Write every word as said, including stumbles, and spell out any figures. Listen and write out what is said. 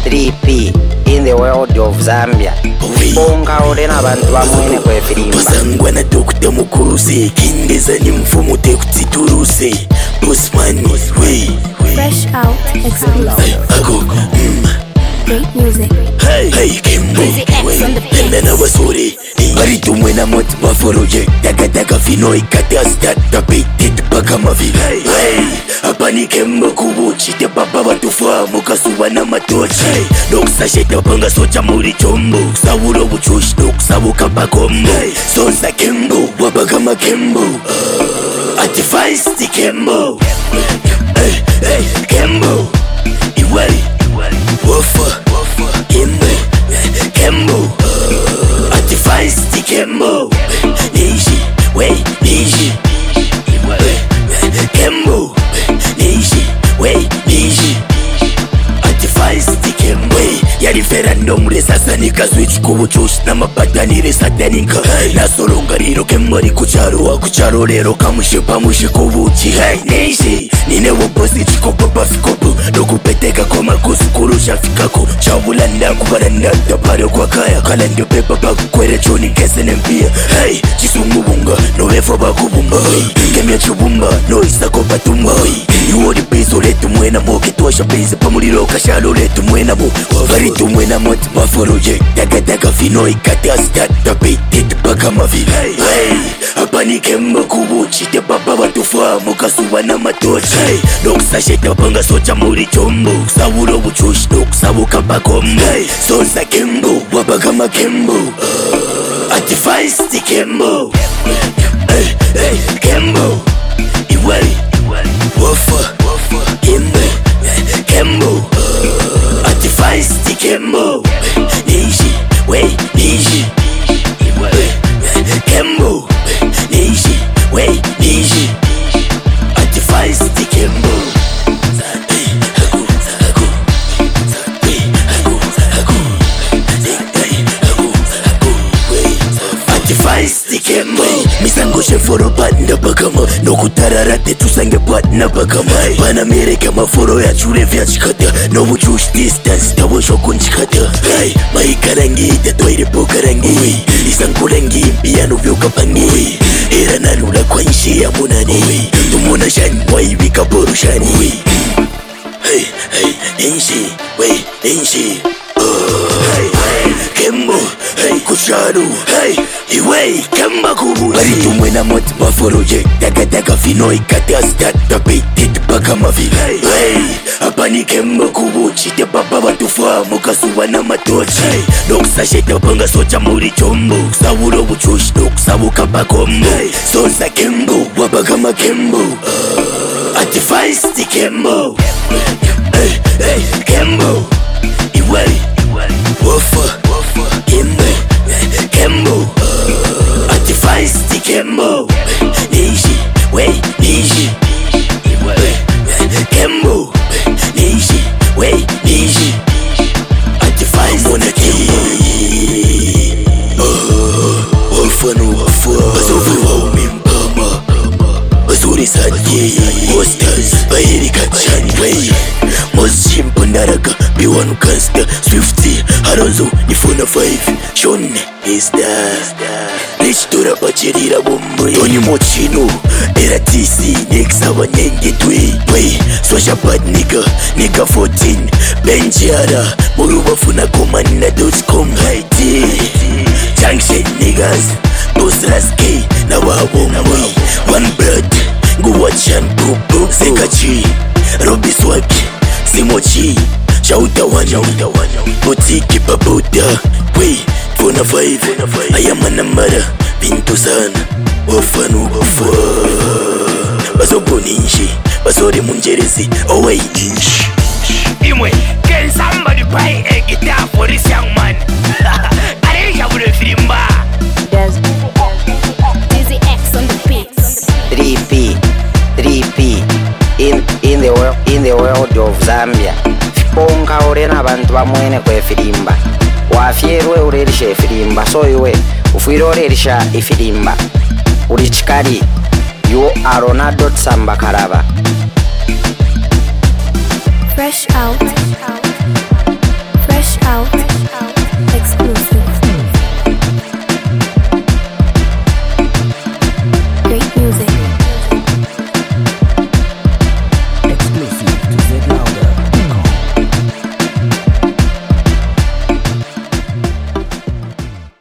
three P in the world of Zambia. Bonga orena abantu bamwene kwe filimba. Pasangwa na dokta mukuruze kindeza ni mfumo te kutituruse. Bossman way. Fresh out exclusive. Ago mm. Great music. Hey, hey, Kimbo. Nenda na wasuri. Bari tumwe na moti maforoje. Daga daga vino ikata start tapitit baka mavila. Hey, hapa ni Kimbo kubuchi. Te baba watufamu kasuwa na matochi. Doksa sheta panga socha muri chombo. Sawuro buchush doksa bukapa kombo. Sonsa Kimbo, wabagama Kimbo. Ati feisty Kimbo. Hey, hey, Kimbo. Iwali. Wafa, Kimbo, Kimbo, ati feisty Kimbo, Nishi, way, Nishi, Kimbo, Nishi, way, Nishi, ati feisty Kimbo. Ya referendum re sasa nika switch kubuchush na mapatani re satanika. Na solonga riro Kimbo ri kucharo wa kucharo rero kamushe pamushe kubuchi. Hey, Nishi, nine wobosi chiko papa fikobu. Dokupeteka koma kusukuru shafikako. Chabulanda kubaranda tapare kwa kaya. Kalando pepa baku kwere choni kese nempia. Hey, chisungu bunga, no wefo baku bumba. Kemia chubumba, no isako patumba. Yuori piso letu mwena mo. Kituasha piso pamuliro kashalo letu mwena mo. Varitu mwena mo tibaforoje. Daga daga vino ikata start tapitit baka mavila. Hey, hapa ni Kimbo kubuchi. Te baba watufamu kasuwa na matochi. Doksa sheta panga socha muri chombo. Sawuro buchush doksa bukapa kombo. Sonsa Kimbo, wabagama Kimbo. Ati feisty Kimbo. Hey, hey, Kimbo. Iwali, wafa, Kimbo, Kimbo. Ati feisty Kimbo. Nishi, way, Nishi. Kimbo, Nishi, way, Nishi. Ati feisty Kimbo. Feisty Kimbo. Misango sheforo banda bakama. No kutararate tusange banda bakama. Bana mereka maforo ya chure vya chikata. No buchush distance tawo shoko nchikata. Hey, maikarangi tatoire pokarangi. Isankurangi piano vyo kapangi. Era nanula kwa nshi ya munani. Tumona shani waibika boru shani. Hey, hey, inshi, wey, inshi. Hey, hey, Kimbo, hey, kucharo, hey, iwei, Kimbo kubuchi. Bari tumwe na moti baforoje. Daga daga vino ikata start tapitit baka mavila. Hey, hapa ni Kimbo kubuchi. Te baba watufamu kasuwa na matochi. Doksa sheta panga socha muri chombo. Sawuro buchush doksa bukapa kombo. Sonsa Kimbo, wabagama Kimbo. Ati feisty Kimbo. Hey, hey, Kimbo. Iwali, wafa, Kimbo, Kimbo. Ati feisty Kimbo. Nishi, way, Nishi. Kimbo, Nishi, way, Nishi. Ati feisty Kimbo. Wafa no wafa. Basovu wa umimpama. Basuri sanye. Posters, bahiri kachani way. Moshimpo naraga, B one Casta, Swifty, Harozo, Nifuna five, Shone, is that Rich Tura Pachirira Bumbu, Tony Mochino, Era T C, Nexa Wanyenge Twi, Way, Swasha Bad Nigga, Nigga fourteen, Benjara, Muruba Funa Komana dot com, Haiti, Junction Niggas, Boss Raski, Nawabomwe, One Blood, Guwachan Pupu, Sekachi, Robbie Swag, Simochi, Chauta Wanya, Botiki Babuda, Way, Funa five, Ayamana Mara, Pinto San, Wafanu Wafa, Basopo Ninshi, Basori Munjerezi, Away Ninshi. Imwe, can somebody buy a guitar for this young man? I think I would have filimba. Dizzy X on the beats. three P, three P in in the world in the world of Zambia. Bonga orena abantu bamwene kwe filimba. Wafierwe urerisha ifilimba. So iwe ufwire urerisha ifilimba. Uri chikari. You are Ronaldo Tsamba Karaba. Fresh out.